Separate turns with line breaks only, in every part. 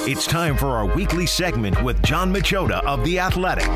It's time for our weekly segment with John Machota of The Athletic.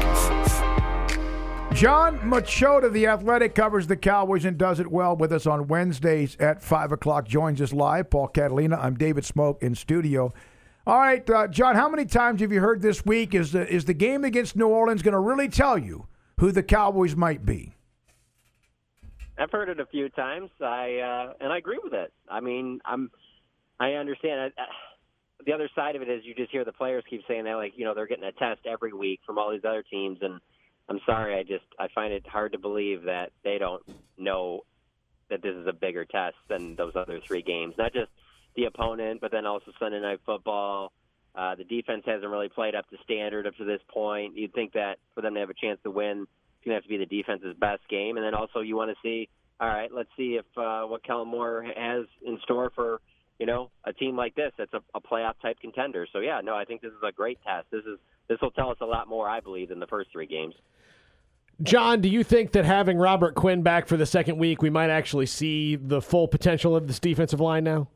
John Machota, The Athletic, covers the Cowboys and does it well with us on Wednesdays at 5 o'clock. Joins us live. Paul Catalina. I'm David Smoke in studio. All right, John, how many times have you heard this week is the game against New Orleans going to really tell you who the Cowboys might be?
I've heard it a few times, and I agree with it. I mean, I understand. The other side of it is you just hear the players keep saying that, like, they're getting a test every week from all these other teams, and I'm sorry, I find it hard to believe that they don't know that this is a bigger test than those other three games. Not just the opponent, but then also Sunday Night Football. The defense hasn't really played up to standard up to this point. You'd think that for them to have a chance to win, it's going to have to be the defense's best game. And then also you want to see, all right, let's see if what Kellen Moore has in store for, a team like this that's a playoff-type contender. So, yeah, no, I think this is a great test. This will tell us a lot more, I believe, than the first three games.
John, do you think that having Robert Quinn back for the second week, we might actually see the full potential of this defensive line now?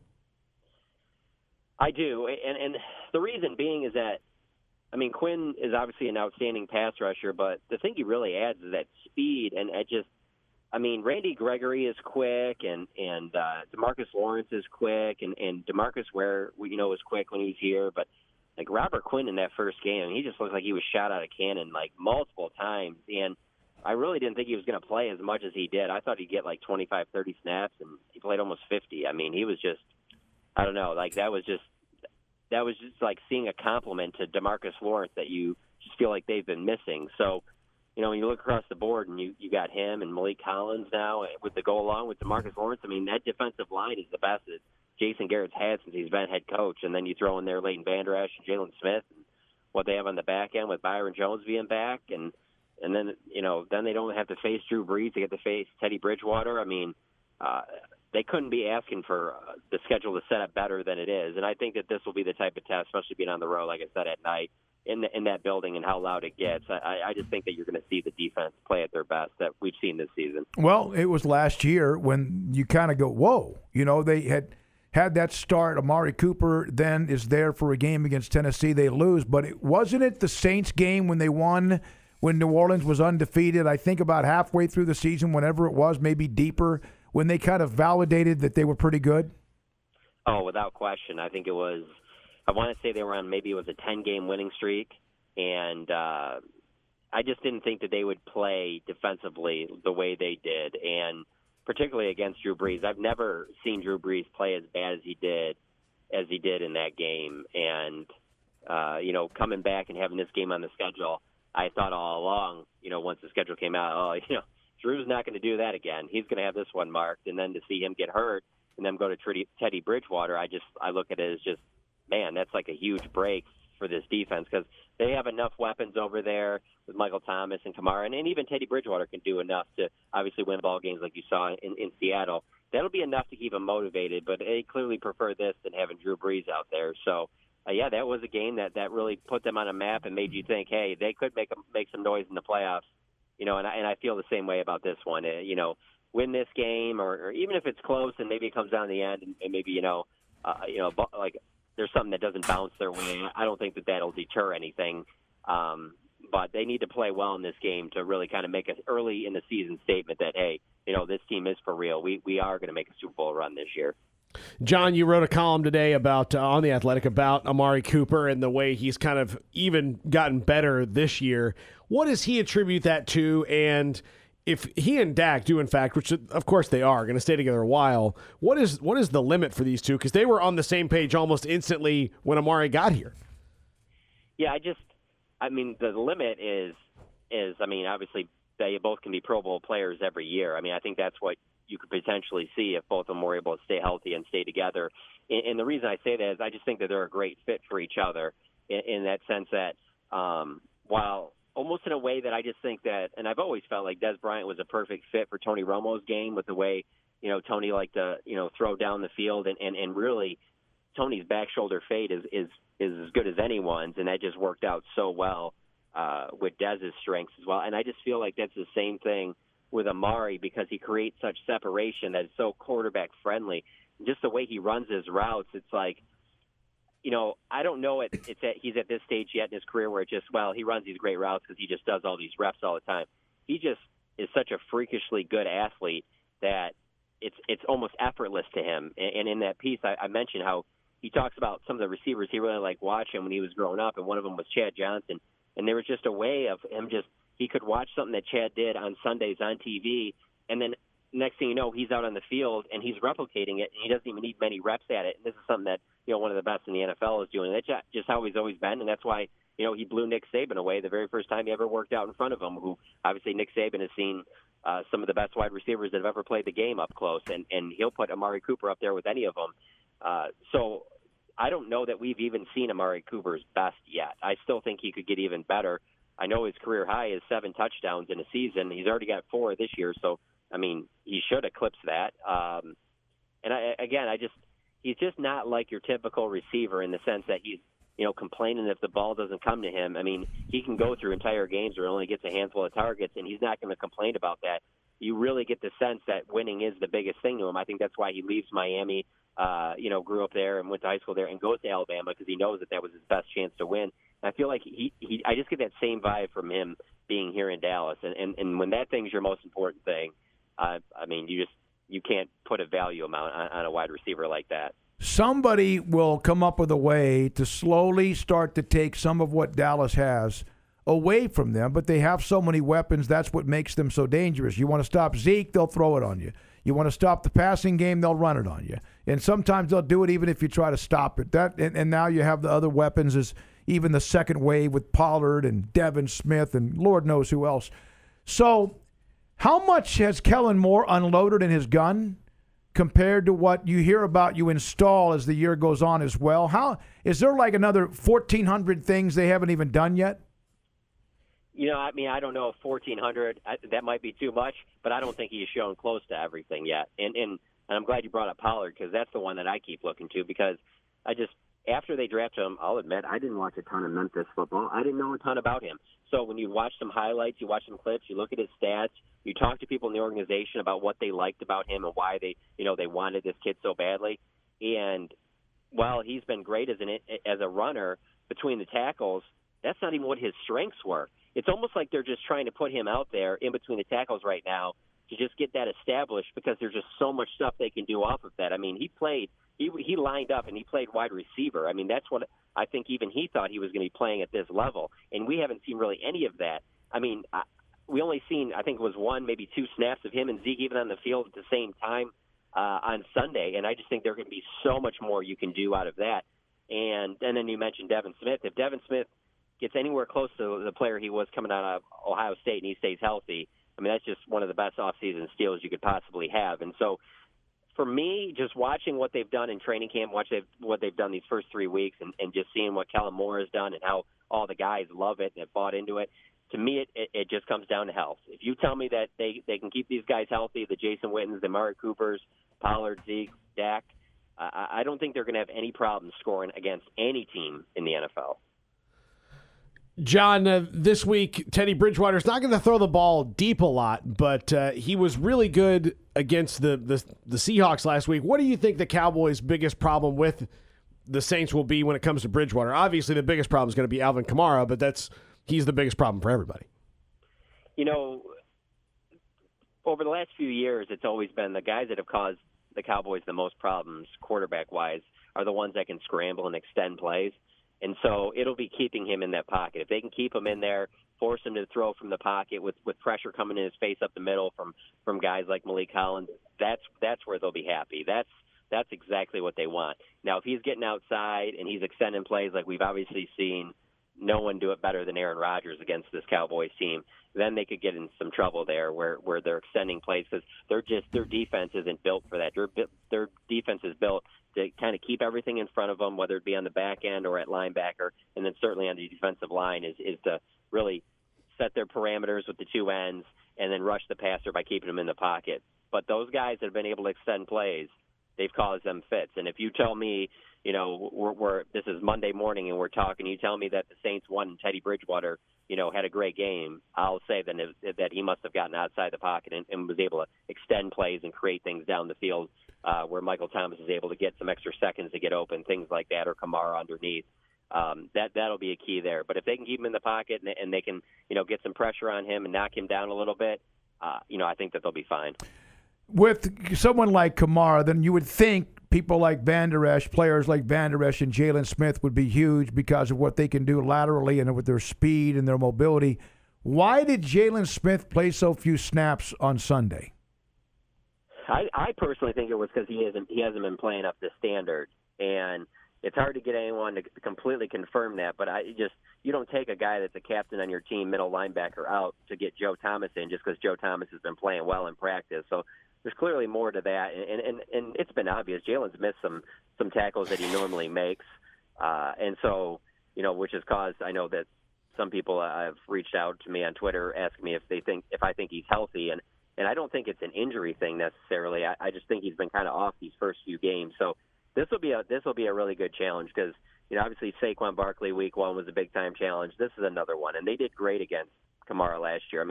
I do, and the reason being is that, Quinn is obviously an outstanding pass rusher, but the thing he really adds is that speed, and Randy Gregory is quick, and DeMarcus Lawrence is quick, and DeMarcus Ware, was quick when he was here, but like Robert Quinn in that first game, he just looked like he was shot out of cannon like multiple times, and I really didn't think he was going to play as much as he did. I thought he'd get like 25, 30 snaps, and he played almost 50. He was just, I don't know, like that was just like seeing a compliment to DeMarcus Lawrence that you just feel like they've been missing. So, when you look across the board and you got him and Malik Collins now with the go along with DeMarcus Lawrence, that defensive line is the best that Jason Garrett's had since he's been head coach. And then you throw in there Leighton Vander Esch and Jalen Smith and what they have on the back end with Byron Jones being back. And then, then they don't have to face Drew Brees. They get to face Teddy Bridgewater. They couldn't be asking for the schedule to set up better than it is. And I think that this will be the type of test, especially being on the road, like I said, at night in that building and how loud it gets. I just think that you're going to see the defense play at their best that we've seen this season. Well,
it was last year when you kind of go, whoa. They had that start. Amari Cooper then is there for a game against Tennessee. They lose. But wasn't it the Saints game when they won, when New Orleans was undefeated? I think about halfway through the season, whenever it was, maybe deeper, when they kind of validated that they were pretty good?
Oh, without question. I think it was, I want to say they were on, maybe it was a 10-game winning streak, and I just didn't think that they would play defensively the way they did, and particularly against Drew Brees. I've never seen Drew Brees play as bad as he did in that game, and coming back and having this game on the schedule, I thought all along, once the schedule came out, Drew's not going to do that again. He's going to have this one marked, and then to see him get hurt and then go to Teddy Bridgewater, I look at it as just, man, that's like a huge break for this defense because they have enough weapons over there with Michael Thomas and Kamara, and even Teddy Bridgewater can do enough to obviously win ball games like you saw in Seattle. That'll be enough to keep them motivated, but they clearly prefer this than having Drew Brees out there. So, that was a game that really put them on a map and made you think, hey, they could make some noise in the playoffs. And I feel the same way about this one. Win this game, or even if it's close and maybe it comes down to the end, and maybe like there's something that doesn't bounce their way. I don't think that that'll deter anything. But they need to play well in this game to really kind of make an early in the season statement that, hey, this team is for real. We are going to make a Super Bowl run this year.
John, you wrote a column today about on The Athletic about Amari Cooper and the way he's kind of even gotten better this year. What does he attribute that to? And if he and Dak do, in fact, which of course they are, going to stay together a while, what is the limit for these two? Because they were on the same page almost instantly when Amari got here.
Yeah, the limit is obviously they both can be Pro Bowl players every year. I think that's what you could potentially see if both of them were able to stay healthy and stay together. And the reason I say that is I just think that they're a great fit for each other in that sense that while almost in a way that I just think that, and I've always felt like Dez Bryant was a perfect fit for Tony Romo's game with the way, Tony liked to, throw down the field and really Tony's back shoulder fade is as good as anyone's, and that just worked out so well with Dez's strengths as well. And I just feel like that's the same thing with Amari because he creates such separation that is so quarterback friendly. Just the way he runs his routes, it's like I don't know he's at this stage yet in his career where he runs these great routes because he just does all these reps all the time. He just is such a freakishly good athlete that it's almost effortless to him. And in that piece, I mentioned how he talks about some of the receivers he really liked watching when he was growing up, and one of them was Chad Johnson. And there was just a way of him he could watch something that Chad did on Sundays on TV, and then next thing you know, he's out on the field and he's replicating it, and he doesn't even need many reps at it. And this is something that, one of the best in the NFL is doing. And that's just how he's always been, and that's why, he blew Nick Saban away the very first time he ever worked out in front of him, who obviously Nick Saban has seen some of the best wide receivers that have ever played the game up close, and he'll put Amari Cooper up there with any of them. So I don't know that we've even seen Amari Cooper's best yet. I still think he could get even better. I know his career high is 7 touchdowns in a season. He's already got 4 this year, so he should eclipse that. He's just not like your typical receiver in the sense that he's, complaining if the ball doesn't come to him. He can go through entire games where he only gets a handful of targets, and he's not going to complain about that. You really get the sense that winning is the biggest thing to him. I think that's why he leaves Miami, grew up there and went to high school there, and goes to Alabama because he knows that was his best chance to win. And I feel like I just get that same vibe from him being here in Dallas. And when that thing's your most important thing, you can't put a value amount on a wide receiver like that.
Somebody will come up with a way to slowly start to take some of what Dallas has away from them, but they have so many weapons. That's what makes them so dangerous. You want to stop Zeke, they'll throw it on you. You want to stop the passing game, they'll run it on you. And sometimes they'll do it even if you try to stop it. And now you have the other weapons, as even the second wave with Pollard and Devin Smith and Lord knows who else. So how much has Kellen Moore unloaded in his gun compared to what you hear about you install as the year goes on as well? How is there like another 1,400 things they haven't even done yet?
I don't know if 1,400, that might be too much, but I don't think he's shown close to everything yet. And I'm glad you brought up Pollard, because that's the one that I keep looking to, because after they drafted him, I'll admit, I didn't watch a ton of Memphis football. I didn't know a ton about him. So when you watch some highlights, you watch some clips, you look at his stats, you talk to people in the organization about what they liked about him and why they wanted this kid so badly. And while he's been great as a runner between the tackles, that's not even what his strengths were. It's almost like they're just trying to put him out there in between the tackles right now to just get that established, because there's just so much stuff they can do off of that. He lined up and he played wide receiver. That's what I think even he thought he was going to be playing at this level. And we haven't seen really any of that. We only seen, I think it was 1, maybe 2 snaps of him and Zeke even on the field at the same time on Sunday. And I just think there can be so much more you can do out of that. And then you mentioned Devin Smith. If Devin Smith gets anywhere close to the player he was coming out of Ohio State and he stays healthy, that's just one of the best offseason steals you could possibly have. And so for me, just watching what they've done in training camp, what they've done these first 3 weeks, and just seeing what Kellen Moore has done and how all the guys love it and have bought into it, to me, it just comes down to health. If you tell me that they can keep these guys healthy, the Jason Wittens, the Amari Coopers, Pollard, Zeke, Dak, I don't think they're going to have any problem scoring against any team in the NFL.
John, this week, Teddy Bridgewater's not going to throw the ball deep a lot, but he was really good against the Seahawks last week. What do you think the Cowboys' biggest problem with the Saints will be when it comes to Bridgewater? Obviously, the biggest problem is going to be Alvin Kamara, but he's the biggest problem for everybody.
Over the last few years, it's always been the guys that have caused the Cowboys the most problems quarterback-wise are the ones that can scramble and extend plays. And so it'll be keeping him in that pocket. If they can keep him in there, force him to throw from the pocket with pressure coming in his face up the middle from guys like Malik Collins, that's where they'll be happy. That's exactly what they want. Now, if he's getting outside and he's extending plays like we've obviously seen no one do it better than Aaron Rodgers against this Cowboys team, then they could get in some trouble there where they're extending plays, because their defense isn't built for that. Their defense is built to kind of keep everything in front of them, whether it be on the back end or at linebacker, and then certainly on the defensive line is to really set their parameters with the 2 ends and then rush the passer by keeping them in the pocket. But those guys that have been able to extend plays, they've caused them fits. And if you tell me, this is Monday morning and we're talking, you tell me that the Saints won and Teddy Bridgewater, had a great game, I'll say that he must have gotten outside the pocket and was able to extend plays and create things down the field where Michael Thomas is able to get some extra seconds to get open, things like that, or Kamara underneath. That'll be a key there. But if they can keep him in the pocket and they can, get some pressure on him and knock him down a little bit, I think that they'll be fine.
With someone like Kamara, then you would think people like Van Der Esch, players like Van Der Esch and Jalen Smith would be huge because of what they can do laterally and with their speed and their mobility. Why did Jalen Smith play so few snaps on Sunday?
I personally think it was because he hasn't been playing up to standard, and it's hard to get anyone to completely confirm that. But you don't take a guy that's a captain on your team, middle linebacker, out to get Joe Thomas in just because Joe Thomas has been playing well in practice. So there's clearly more to that, and it's been obvious. Jalen's missed some tackles that he normally makes, and so which has caused. I know that some people have reached out to me on Twitter asking me if I think he's healthy, and I don't think it's an injury thing necessarily. I just think he's been kind of off these first few games. So this will be a really good challenge because obviously Saquon Barkley week 1 was a big time challenge. This is another one, and they did great against Kamara last year.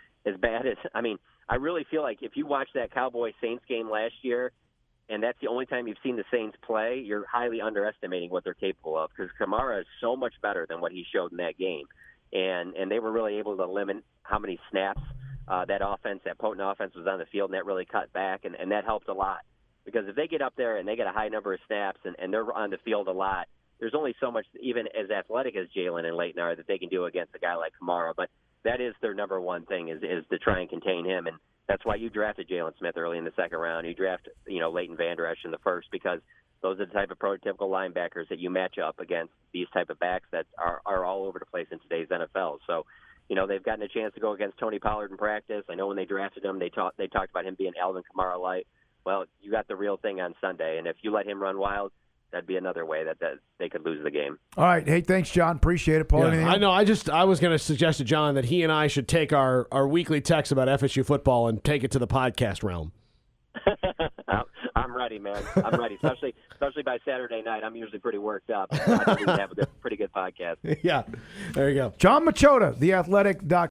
I really feel like if you watch that Cowboys-Saints game last year, and that's the only time you've seen the Saints play, you're highly underestimating what they're capable of because Kamara is so much better than what he showed in that game. And they were really able to limit how many snaps that potent offense was on the field, and that really cut back, and that helped a lot. Because if they get up there and they get a high number of snaps and they're on the field a lot, there's only so much, even as athletic as Jalen and Leighton are, that they can do against a guy like Kamara. But that is their number one thing is to try and contain him, and that's why you drafted Jalen Smith early in the second round. You draft Leighton Van Der Esch in the first because those are the type of prototypical linebackers that you match up against these type of backs that are all over the place in today's NFL. So, they've gotten a chance to go against Tony Pollard in practice. I know when they drafted him, they talked about him being Alvin Kamara light. Well, you got the real thing on Sunday, and if you let him run wild, that'd be another way that they could lose the game.
All right. Hey, thanks, John. Appreciate it. Paul,
I know. I was going to suggest to John that he and I should take our weekly text about FSU football and take it to the podcast realm.
I'm ready, man. I'm ready, especially by Saturday night. I'm usually pretty worked up. I think we have a pretty good podcast.
Yeah. There you go.
John Machota, theathletic.com.